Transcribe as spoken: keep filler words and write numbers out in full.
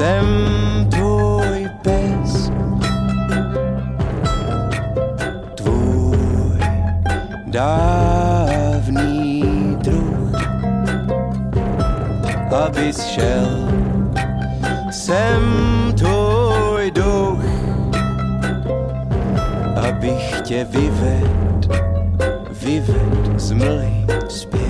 jsem tvůj pes, tvůj dávný druh, abys šel, jsem tvůj duch, abych tě vyved, vyved z mlhy zpět.